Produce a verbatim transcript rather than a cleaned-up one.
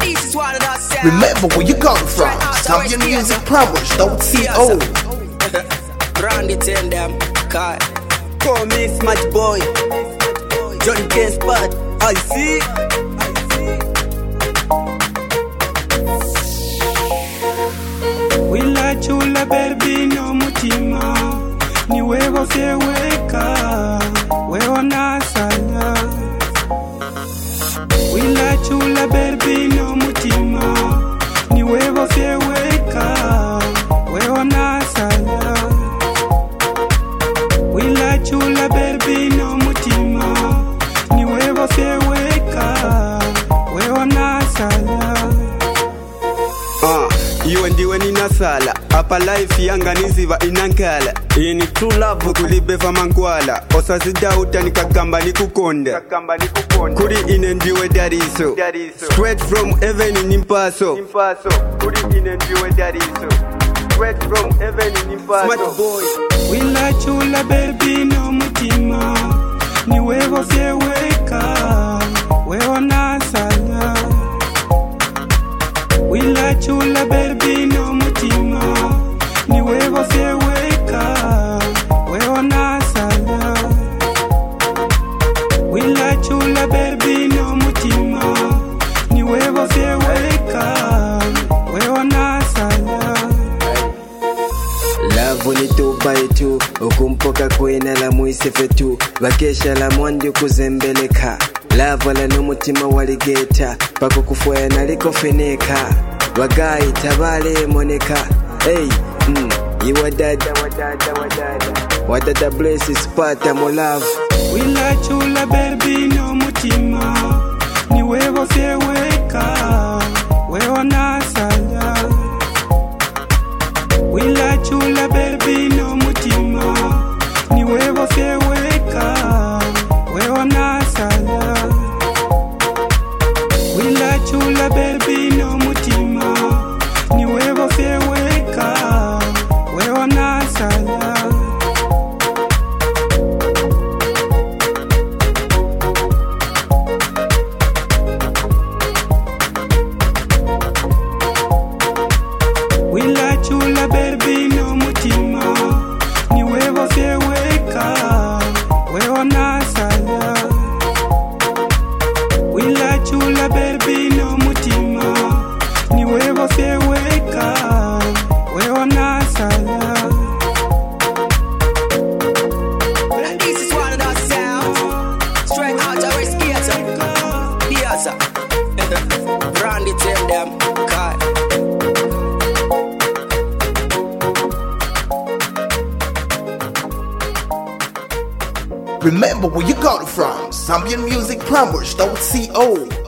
Remember where you come from. Zambian Music Powers, don't see old. Brand it in them, car. Call me Smash Boy, Johnny K Spot, I see. Wila chula berbi no mutima, ni wewe seweka, wewe nasala. Wila chula berbi no mutima, ni wewe seweka, wewe nasala. Wila chula berbi no mutima, ni wewe seweka, wewe nasala. Ah, iwe ndiwe ninasala apa life yanga niziva inankala. Iyi ni true love kulibeva mankwala. Osazidauta nikagamba nikukonda. Kuri ine ndiwe dariso. Straight from heaven in impaso. Kuri ine ndiwe dariso. Straight from heaven in impaso. Smart boy. Wila chula baby no mutima, ni wewe seweka, wewe nasala. Wila chula baby no mutima, ni wewe seweka, wewe nasala. Wila chula baby no mutima, ni wewe seweka, wewe nasala. Love ni tu by tu, ukumpoka kwena la muisefe tu, bakesha la mwandi kuzembeleka. Love la n'umutima waligeta, pako kufuya naliko feneka. Wagayi tabale moneka, hey, mm, iwa dada, wadada, wadada. Wadada blesses pata mo love. Wila chula baby no mutima, ni wewe seweka, wewe nasala. Wila chula baby no mutima, ni wewe seweka, wewe nasala. Wila chula baby no mutima, ni wewe seweka, wewe nasala. Wila chula baby no mutima, ni wewe seweka, wewe nasala. Wila chula baby no mutima, ni wewe seweka, wewe nasala. And this is one of those sounds, straight out of Rescator, Piazza. Brand it in them, car. Remember where you got it from. Zambian Music Powers, don't see old.